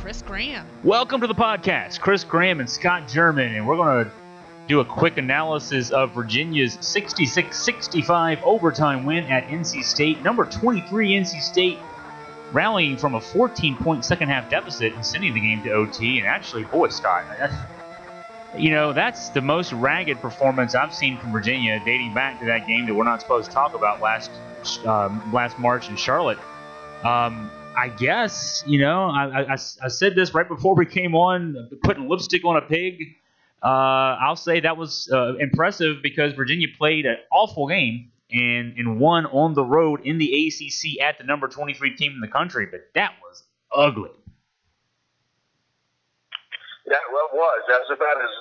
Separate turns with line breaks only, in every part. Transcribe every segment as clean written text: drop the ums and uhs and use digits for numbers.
Chris Graham.
Welcome to the podcast. Chris Graham and Scott German, and we're going to do a quick analysis of Virginia's 66-65 overtime win at NC State. Number 23 NC State rallying from a 14-point second-half deficit and sending the game to OT. And actually, boy, Scott, that's the most ragged performance I've seen from Virginia dating back to that game that we're not supposed to talk about last March in Charlotte. I guess, I said this right before we came on, putting lipstick on a pig. I'll say that was impressive because Virginia played an awful game and won on the road in the ACC at the number 23 team in the country, but that was ugly.
Yeah, well, it was. That was about as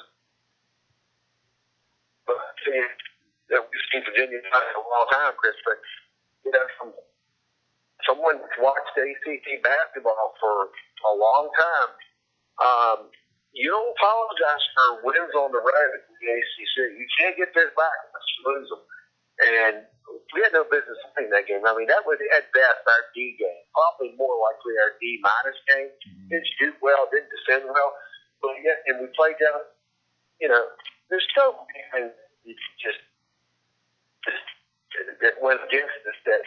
that we've seen Virginia in a long time, Chris. But from someone who's watched ACC basketball for a long time, you don't apologize for wins on the road in the ACC. You can't get those back unless you lose them. And we had no business playing that game. I mean, that was at best our D game, probably more likely our D minus game. Didn't shoot well, didn't defend well, but yet, and we played down. There's no reason you just that went against us. That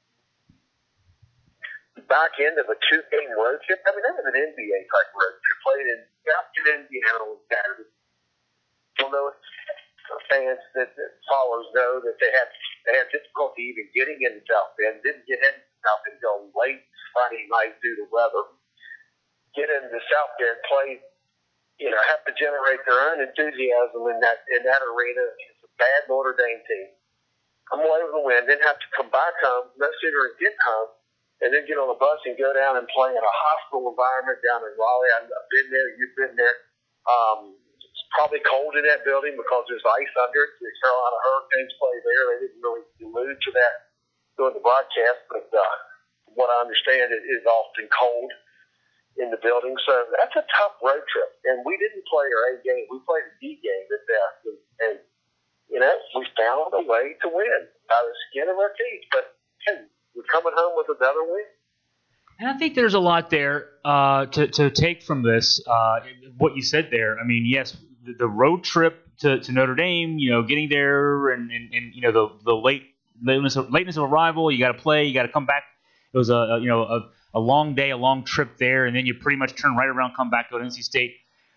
back end of a 2-game road trip. I mean, that was an NBA type road trip. Played in South Indiana on Saturday. You'll know fans that followers know that they had difficulty even getting into South Bend. Didn't get into South Bend until late Friday night due to weather. Get into South Bend, play, have to generate their own enthusiasm in that arena against a bad Notre Dame team. Come away with a win, then have to come back home, no sooner get home, and then get on a bus and go down and play in a hostile environment down in Raleigh. I've been there. You've been there. It's probably cold in that building because there's ice under it. The Carolina Hurricanes play there. They didn't really allude to that during the broadcast, but from what I understand, it is often cold in the building. So that's a tough road trip. And we didn't play our A game. We played a D game at best. And we found a way to win by the skin of our teeth. But we're coming home with another win.
And I think there's a lot there to take from this. What you said there. I mean, yes, the road trip to Notre Dame. Getting there and the lateness of arrival. You got to play. You got to come back. It was a long day, a long trip there, and then you pretty much turn right around, come back, go to NC State.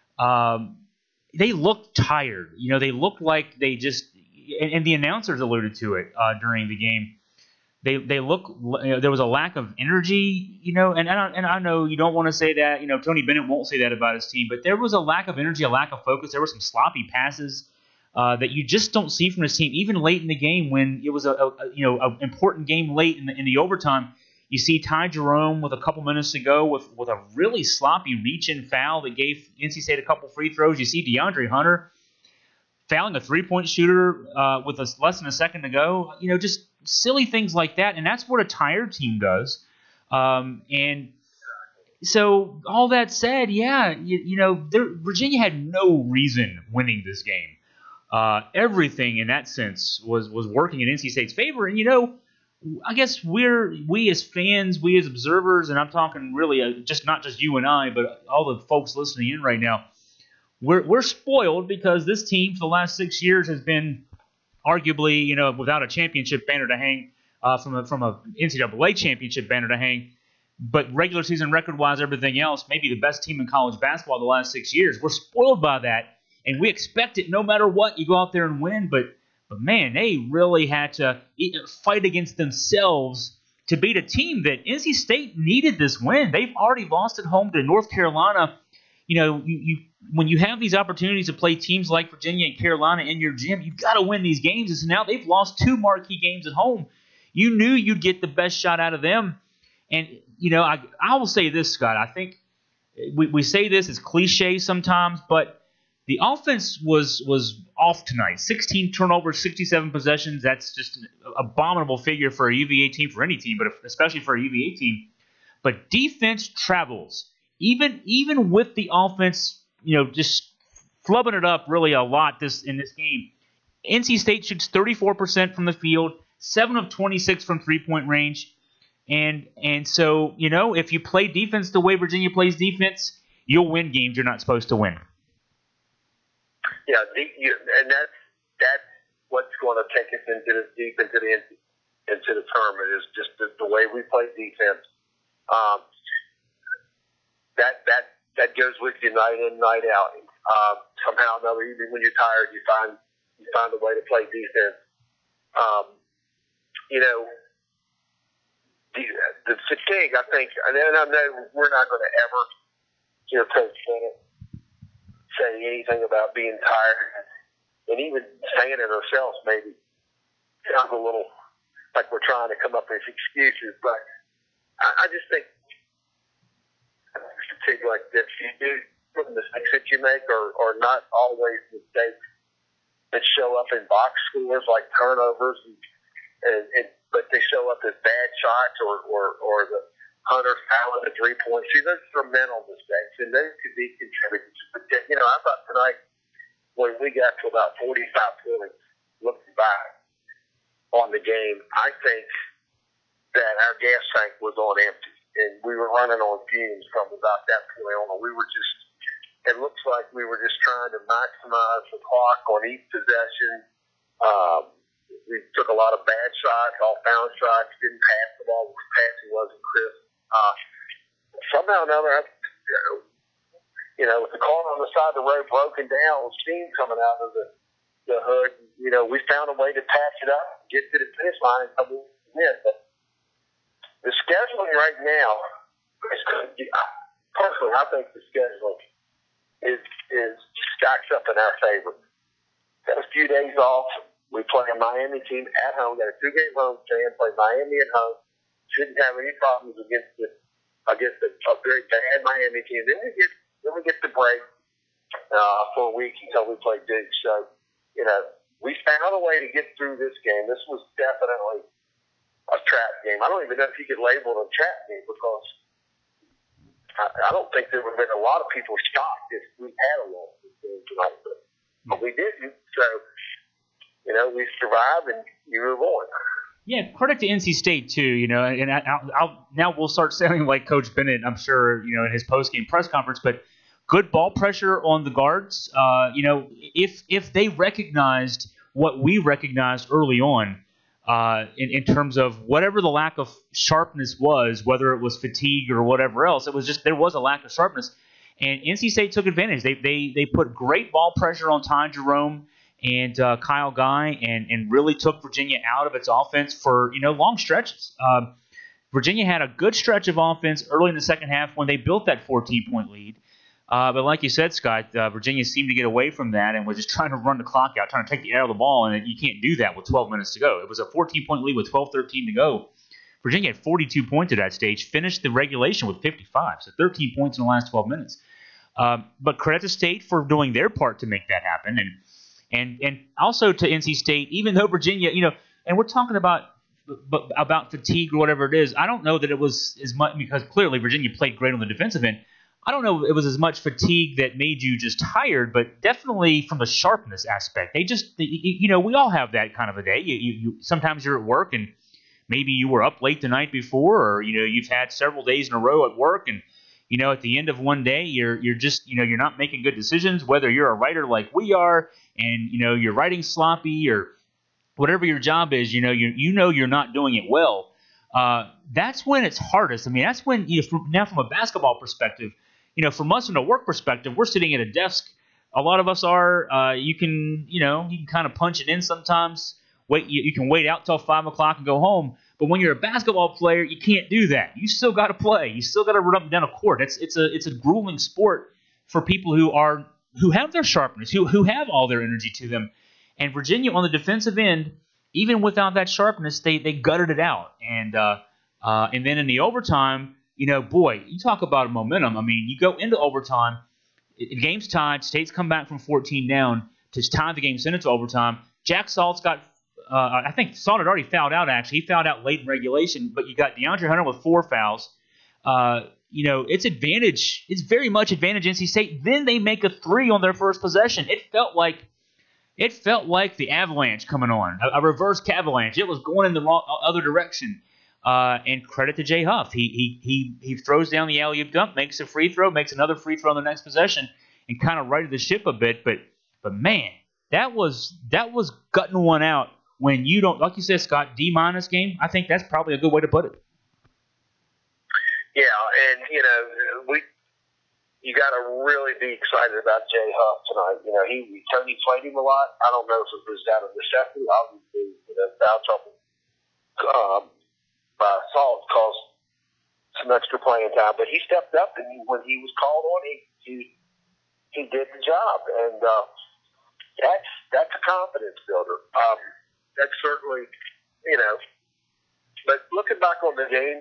They looked tired. They looked like they just, and the announcers alluded to it during the game. They look. There was a lack of energy. And I know you don't want to say that. Tony Bennett won't say that about his team, but there was a lack of energy, a lack of focus. There were some sloppy passes that you just don't see from his team, even late in the game when it was an important game late in the overtime. You see Ty Jerome with a couple minutes to go with a really sloppy reach-in foul that gave NC State a couple free throws. You see DeAndre Hunter fouling a three-point shooter with less than a second to go. Just silly things like that, and that's what a tired team does. And so all that said, Virginia had no reason winning this game. Everything in that sense was working in NC State's favor, and I guess we as fans, we as observers, and I'm talking really not just you and I, but all the folks listening in right now, we're spoiled because this team for the last 6 years has been arguably, without a championship banner to hang, from a NCAA championship banner to hang, but regular season record-wise, everything else, maybe the best team in college basketball the last 6 years. We're spoiled by that, and we expect it no matter what. You go out there and win, but man, they really had to fight against themselves to beat a team that NC State needed this win. They've already lost at home to North Carolina. When you have these opportunities to play teams like Virginia and Carolina in your gym, you've got to win these games. And so now they've lost 2 marquee games at home. You knew you'd get the best shot out of them. And, I will say this, Scott. I think we say this as cliche sometimes, but the offense was off tonight. 16 turnovers, 67 possessions. That's just an abominable figure for a UVA team, for any team, but especially for a UVA team. But defense travels. Even with the offense, just flubbing it up really a lot in this game. NC State shoots 34% from the field, 7 of 26 from three-point range. And so, if you play defense the way Virginia plays defense, you'll win games you're not supposed to win.
Yeah, and that's what's going to take us into the tournament is just the way we play defense. That goes with you night in, night out. Somehow or another, even when you're tired, you find a way to play defense. The fatigue, I think, and I know we're not going to ever hear Coach Bennett say anything about being tired, and even saying it ourselves maybe sounds a little like we're trying to come up with excuses, but I just think fatigue like this, you do the mistakes that you make are not always mistakes that show up in box scores like turnovers, but they show up as bad shots or the Hunter fouling the 3 points. See, those are mental mistakes, and those could be contributors. But, I thought tonight when we got to about 45 points, looking back on the game, I think that our gas tank was on empty, and we were running on fumes from about that point on. It looks like we were just trying to maximize the clock on each possession. We took a lot of bad shots, off-balance shots, didn't pass the ball. Passing wasn't crisp. Somehow or another, with the car on the side of the road broken down, with steam coming out of the hood, we found a way to patch it up, get to the finish line, and win. But the scheduling right now, personally, I think the scheduling is stacks up in our favor. Got a few days off. We play a Miami team at home. Got a 2-game home stand. Play Miami at home. Shouldn't have any problems against a very bad Miami team. Then we get the break for a week until we play Duke. So, we found a way to get through this game. This was definitely a trap game. I don't even know if you could label it a trap game because I don't think there would have been a lot of people shocked if we had a loss this game tonight, but we didn't. So, we survived and you move on.
Yeah, credit to NC State too. And now we'll start sounding like Coach Bennett, I'm sure, in his post-game press conference. But good ball pressure on the guards. If they recognized what we recognized early on, in terms of whatever the lack of sharpness was, whether it was fatigue or whatever else, it was just there was a lack of sharpness, and NC State took advantage. They put great ball pressure on Ty Jerome and Kyle Guy, and really took Virginia out of its offense for long stretches. Virginia had a good stretch of offense early in the second half when they built that 14-point lead. But like you said, Scott, Virginia seemed to get away from that and was just trying to run the clock out, trying to take the air of the ball, and you can't do that with 12 minutes to go. It was a 14-point lead with 12-13 to go. Virginia had 42 points at that stage, finished the regulation with 55, so 13 points in the last 12 minutes. But credit to State for doing their part to make that happen, and also to NC State, even though Virginia, and we're talking about fatigue or whatever it is, I don't know that it was as much because clearly Virginia played great on the defensive end. I don't know if it was as much fatigue that made you just tired, but definitely from the sharpness aspect. We all have that kind of a day. You sometimes you're at work and maybe you were up late the night before, or you've had several days in a row at work, and at the end of one day you're just you're not making good decisions. Whether you're a writer like we are, and you're writing sloppy or whatever your job is, you're not doing it well. That's when it's hardest. I mean, that's when from a basketball perspective. From us from a work perspective, we're sitting at a desk. A lot of us are. You can kind of punch it in sometimes. You can wait out till 5 o'clock and go home. But when you're a basketball player, you can't do that. You still got to play. You still got to run up and down a court. It's a grueling sport for people who have their sharpness, who have all their energy to them. And Virginia on the defensive end, even without that sharpness, they gutted it out. And then in the overtime. Boy, you talk about momentum. I mean, you go into overtime, the game's tied, State's come back from 14 down to tie the game, send it to overtime. Jack Salt's got, I think Salt had already fouled out, actually. He fouled out late in regulation, but you got DeAndre Hunter with 4 fouls. It's advantage. It's very much advantage NC State. Then they make a 3 on their first possession. It felt like the Avalanche coming on, a reverse Cavalanche. It was going in the other direction. And credit to Jay Huff. He throws down the alley-oop dump, makes a free throw, makes another free throw on the next possession, and kind of righted the ship a bit. But man, that was gutting one out when you don't, like you said, Scott, D- game. I think that's probably a good way to put it.
Yeah, and you got to really be excited about Jay Huff tonight. Tony played him a lot. I don't know if it was out of necessity. Obviously, foul trouble. Salt caused some extra playing time, but he stepped up, and when he was called on, he did the job, and that's a confidence builder. That's certainly, But looking back on the game,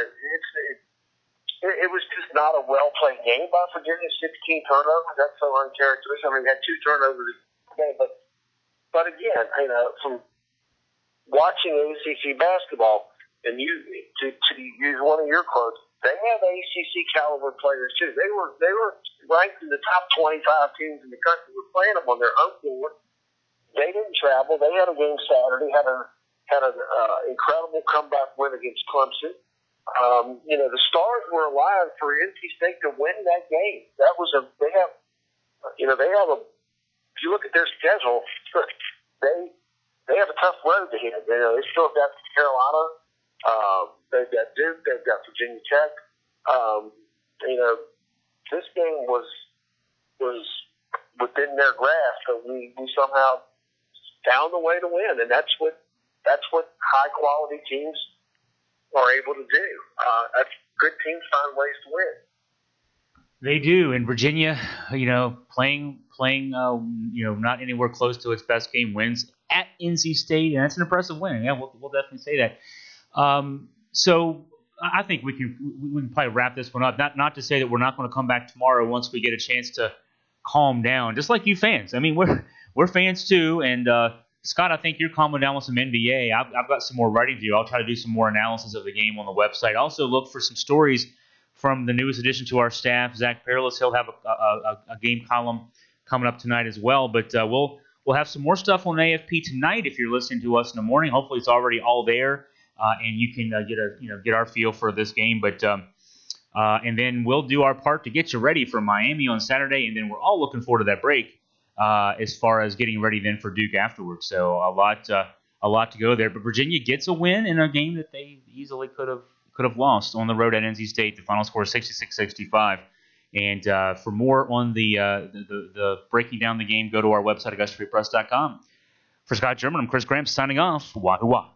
it was just not a well played game by Virginia. 16 turnovers. That's so uncharacteristic. I mean, we had 2 turnovers a game, but again, from watching ACC basketball. And to use one of your quotes, they have ACC caliber players too. They were ranked in the top 25 teams in the country. We're playing them on their home court. They didn't travel. They had a game Saturday. Had an incredible comeback win against Clemson. The stars were alive for NC State to win that game. That was they have a. If you look at their schedule, they have a tough road to hit. They still got Carolina. They've got Duke, they've got Virginia Tech. This game was within their grasp, but we somehow found a way to win, and that's what high quality teams are able to do. That's good teams find ways to win.
They do, and Virginia, playing, not anywhere close to its best game, wins at NC State, and that's an impressive win. Yeah, we'll definitely say that. So I think we can probably wrap this one up. Not to say that we're not going to come back tomorrow once we get a chance to calm down, just like you fans. I mean, we're fans too. And Scott, I think you're calming down with some NBA. I've got some more writing to do. I'll try to do some more analysis of the game on the website. Also, look for some stories from the newest addition to our staff, Zach Perilous. He'll have a game column coming up tonight as well. But we'll have some more stuff on AFP tonight if you're listening to us in the morning. Hopefully, it's already all there. And you can get our feel for this game, and then we'll do our part to get you ready for Miami on Saturday, and then we're all looking forward to that break as far as getting ready then for Duke afterwards. So a lot to go there. But Virginia gets a win in a game that they easily could have lost on the road at NC State. The final score is 66-65. And for more on the breaking down the game, go to our website, AugustaFreePress.com. For Scott German, I'm Chris Gramps signing off. Wahoo wah.